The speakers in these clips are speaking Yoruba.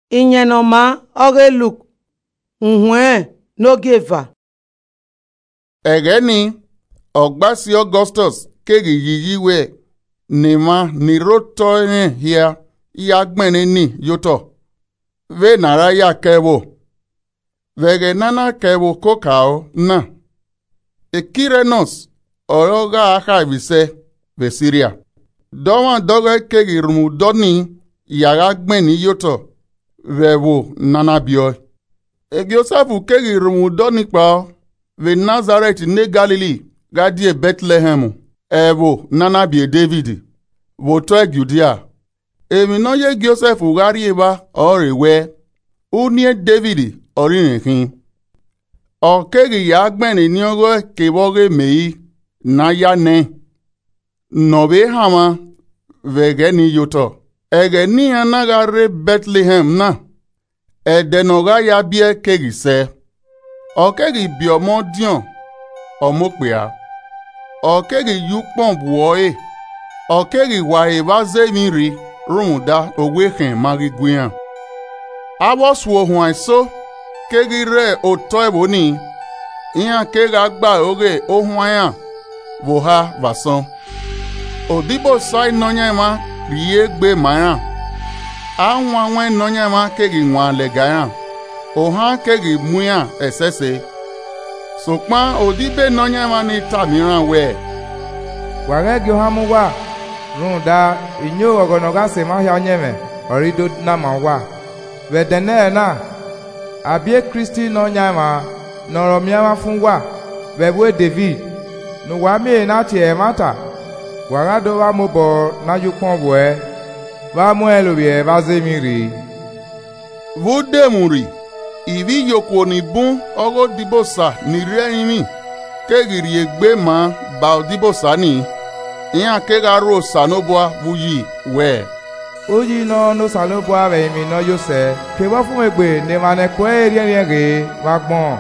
Inyenoma ogeluk nhwe n'ogeva. Egeni Ogbasi Augustus kegi yiyiwe nema nirotoene hia yagbene ni yoto. Ve nara ya kewo. Vege nana kewo kokao na. Ekirenos oroga aka vise ve Syria. Doma doge kegi rumudoni yagagbeni yoto. Vewo nana bioi. Egiosafu kegi rumudoni kwao. Ve Nazareth ne Galilee gadie Bethlehem evo nana bie David voto Judea emi no ye Joseph ugari eba orewe unie David orinekin o kegi ya gbeni ni ogo keboge mei na ya ne nobe hama vege ni yoto ege ni anagare Bethlehem na edenoga ya bie kegi se Okegi biomo dion omokpea. Okegi yukpon buoe. Okegi wae vaze miri rumuda oweken magiguyan. Aboswo huanso kegi re otoeboni. Iyan kega gba oge ohuanya voha vason. Odibo sai nonyema riye gbe mayan. Anwanwe nonyema kegi nwa legayan. Ohan kegi muya esese. Sokpan odibe nonyema ni tamiran we. Wage gyohamu wa. Runda inyo ogonoga se mahya onyeme. Orido na mawa. Vedene na. Abie Kristi nonyema. Noromyama funwa. Vebwe David. Nuwami na tie mata. Wagado wa mubo na yukpon we. Va muelubie vazemiri. Vodemuri. Ivi yoko ni bun ogo dibosa ni reimi kegiri egbe ma ba dibosa ni iyan kega ro sanoboa vuyi we Oji no sanoboa we mi no yose ke wa fun egbe ne ma ne ko eri ge wa gbon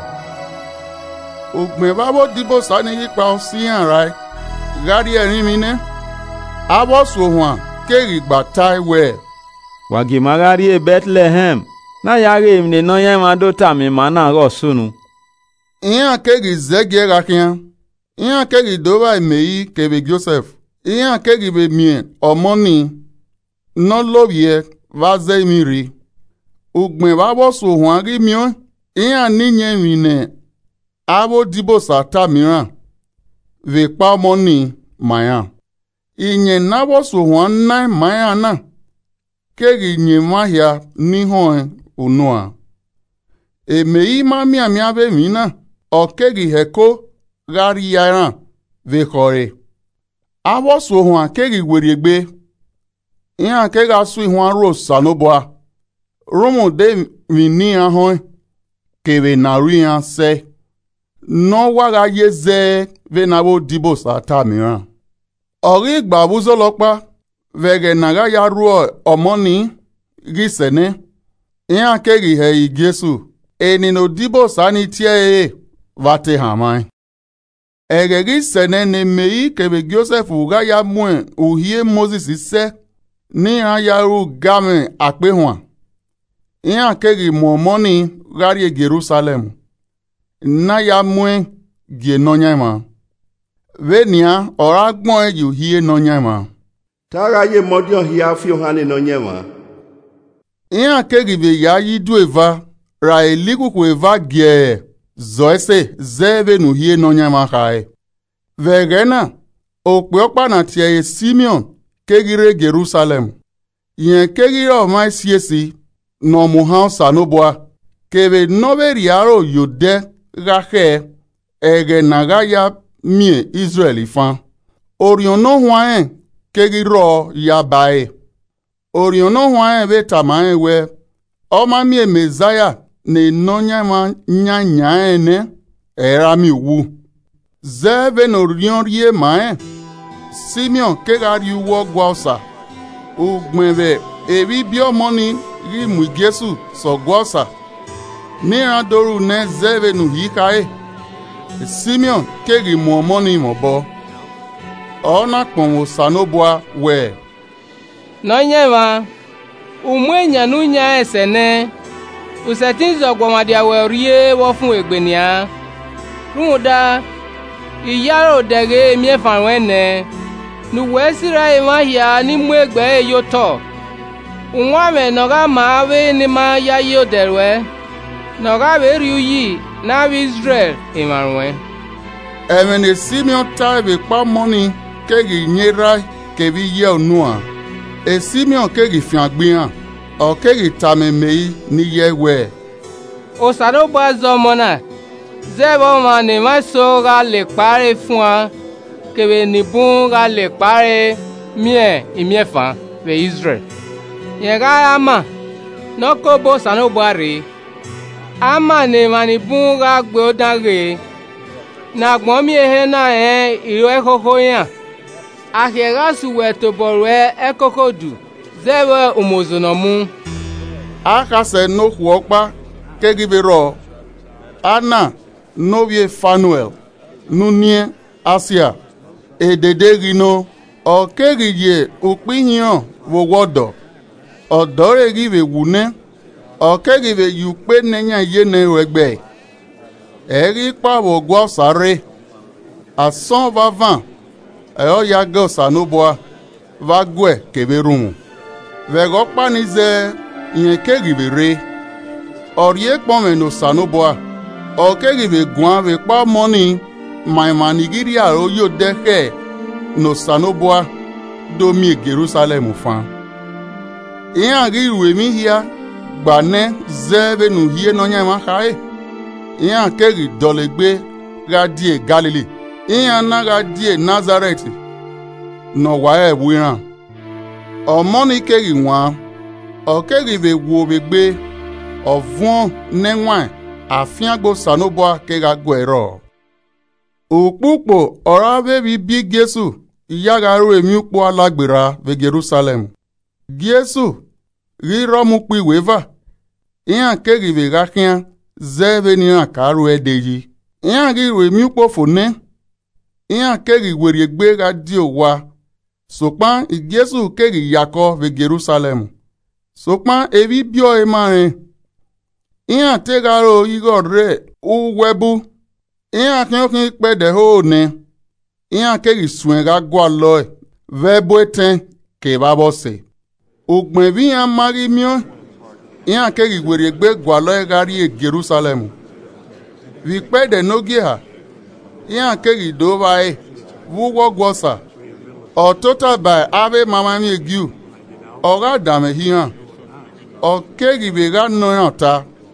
ogbe babo dibosa ni yipa o si yan rai gari erin mi ne abo so hwan kegi gba tai we Wagi magari e Bethlehem na yare imne no yema do tami mana ro sunu. Iyan kegi zege rakian. Iyan kegi dova mei kebe Joseph. Iyan kegi be mien omoni. No lobye vaze miri. Ugme babo so hwangi mion. Iyan ninye mine. Abo dibo sata miran. Ve pa moni mayan. Inye nabo so hwan na mayan na. Kegi nye mahia nihon unua. Mei mami amiabe mina. Okegi heko gari yaran ve kore. Abo so hwan kegi weriegbe. Iyan kega sui hwan ro sanoboa. Romo de vini ahon. Keve narian se. No waga yeze ve nabo dibo sata miran. Ori gbabuzo lokpa. Vege naga ya ruo omoni gisene. Iyan kegi he Jesu. Eni no dibo sani tie vate hamai. Ege gisene ne mei kebe Joseph uga ya mwen uhie Moses se. Ni ya ru game akpe hwan. Iyan kegi momoni gari Jerusalem. Na ya mwen gie nonyema. Venia ora gbon yu hie nonyema. Taga ye modion hiya fi hane nonyema. Iyan kegi be ya yidu eva. Ra elikuku eva gie. Zoese zeve nu hie nonyema kai. Vegena. Okpe okpa na tie Simeon. Kegire Jerusalem. Yen kegire omai siesi. No muhan sanoboa. Keve nove riaro yode. Gache. Ege naga ya mie Israeli fan. Oriono hwaen. Kegiro ya bae. Oriono hwaen ve tamae we. Oma mie Mezaya ne nonyama nya ene. Era mi wu. Zeve no rion rie mae. Simeon kegari uwo gwausa. Ugmeve evi biomoni ri mugesu so gwausa. Nira doru ne zeve nu hikae. Simeon kegi muomoni mobo. Ona kponwo sanoboa we. Nonyema umwe nyanu nya esene usetin zogwamadia werie wo fun egbenia runda iyaro dege mi fanwene nu wesira imahia ni mwegbe yoto unwame noga mawe ni ma ya yoderwe noga beriuyi na Israel imarwe Emene Simeon taibe pa moni kegi nyera kebi ye onua. E Simeon kegi fiangbian o kegi tamemei ni yewe. Osado bazo mona zebo mane maso ga le pare fún wa kebe ni bun ga le pare mie imiefa ve Israel. Yega ama no ko bo sano bare ama ne mani bun ga gbe odare na gbon mi ehe na iro ekoko yan ahera suwe to borwe ekokodu zewe umozonomu Akase no huokpa kegibero Anna novie Fanuel nunie Asia ededegino o kegiye upinyo wowodo odore give wune o kegive yupe nenya yene wegbe eri pa wo gwo sare ason vavan e ya go sanoboa va gwe keberumu vego panize yen kegive re orie pome no sanoboa o kegive gwan ve pa money my manigiria ro yo deke no sanoboa do mi Jerusalem fan iyan gi ruwe mi hia gbane zeve nu hie no nya ma kai iyan kegi dolegbe radie Galilee iyan na radie Nazareth no wa ebuiran omoni kegi nwa o kegi be wo begbe ovun nenwa afiagbo sanoboa kega gwero Òpùpò ọ̀rá bẹ́bí bí Jésù ìyágarú èmi pọ̀ alágbèrà ve Jerusalem. Jésù rírọ́mú pi wévà, ìyàn kérìvè rákíán zẹ́ẹ̀bẹ̀ ní àkàrú ẹ̀dẹ̀ yìí. Ìyàn rírò èmi pọ̀ fòné, ìyàn kérìwèrè gbéra dí òwa. Sòpán ìjésù kérì yakọ̀ ve Jerusalem. Sòpán ebi bíọ́ ẹ máa rìn. Ìyàn tẹ́garó irọ́ rẹ̀ ó wẹ́bú. Iyan kí pẹ̀dẹ̀ hó ní, iyan kérì sùnra gwa lọ vẹ́bó tẹ́ kèbá bọ́ se. Ògbìn bí iyan mari miọ́, iyan kérì wèrè gbé gwa lọ ẹ̀gárí Jerusalem. Vi pẹ̀dẹ̀ nógí ha, iyan kérì dóba ẹ̀ wúwọ́ gwọ́sà. Ọ̀tótà báyìí abẹ́ mama mi giu, ọ̀gá dàmẹ̀ híhàn. Ọ̀kérì bègá nọ́yàn ta.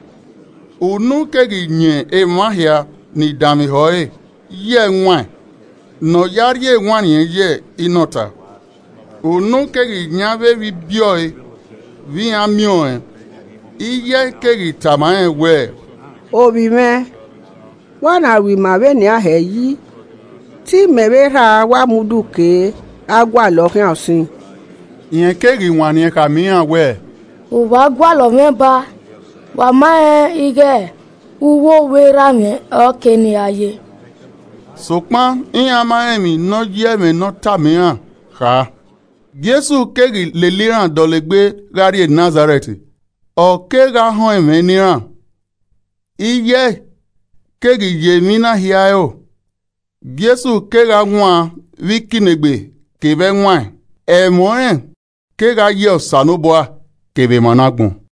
Ònú kérì nyẹ̀ èmáhìá ni dami hoe ye nwa no yarie nwa ye inota onu kegi nyabe bi bioi vi amioe iye kegi tamae we obi me wana wi ma be ni ahe yi ti mebe ra wa muduke agwa lo kan osin yen kegi nwa ni ka mi an we o wa gwa lo meba wa ma ige uwo wera me okeni aye Sokpan iyan ma emi no ye me no ta mi an ha Jesu kegi leliran dolegbe gari Nazareth o kega hon eme niran iye kegi ye mi na hiayo Jesu kega nwa wikinegbe kebe nwa e moen kega ye osanoboa kebe managun